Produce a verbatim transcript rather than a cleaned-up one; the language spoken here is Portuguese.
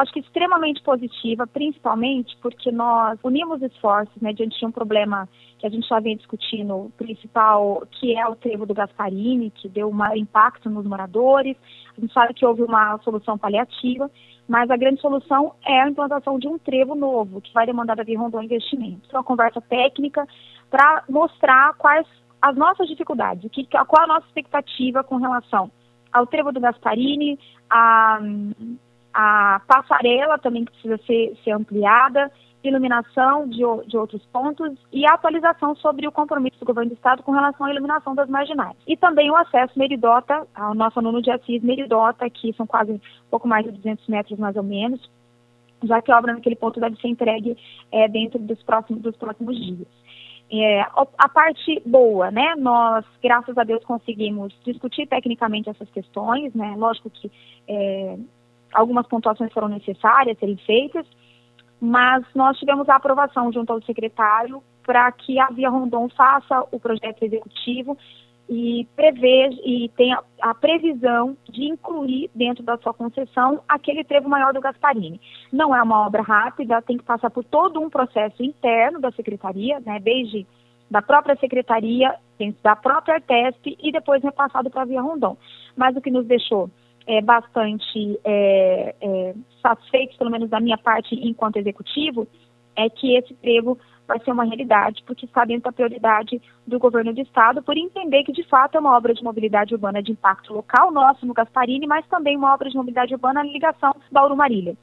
acho que extremamente positiva, principalmente porque nós unimos esforços, né, diante de um problema que a gente já vem discutindo, principal, que é o trevo do Gasparini, que deu um maior impacto nos moradores. A gente sabe que houve uma solução paliativa, mas a grande solução é a implantação de um trevo novo, que vai demandar da Via Rondon investimentos. Uma conversa técnica para mostrar quais as nossas dificuldades, que, qual a nossa expectativa com relação ao trevo do Gasparini, a, a passarela também que precisa ser, ser ampliada, iluminação de, de outros pontos e a atualização sobre o compromisso do governo do estado com relação à iluminação das marginais. E também o acesso Meridota, ao nosso Nuno de Assis Meridota, que são quase um pouco mais de duzentos metros mais ou menos, já que a obra naquele ponto deve ser entregue é, dentro dos próximos, dos próximos dias. É, a parte boa, né, nós, graças a Deus, conseguimos discutir tecnicamente essas questões, né, lógico que é, algumas pontuações foram necessárias serem feitas, mas nós tivemos a aprovação junto ao secretário para que a Via Rondon faça o projeto executivo e preveja e tenha a previsão de incluir dentro da sua concessão aquele trevo maior do Gasparini. Não é uma obra rápida, tem que passar por todo um processo interno da secretaria, né, desde da própria secretaria, da própria Artesp e depois repassado para a Via Rondon. Mas o que nos deixou é, bastante é, é, satisfeitos, pelo menos da minha parte enquanto executivo, é que esse trevo vai ser uma realidade, porque está dentro da prioridade do governo do estado, por entender que de fato é uma obra de mobilidade urbana de impacto local nosso no Gasparini, mas também uma obra de mobilidade urbana na ligação Bauru-Marília.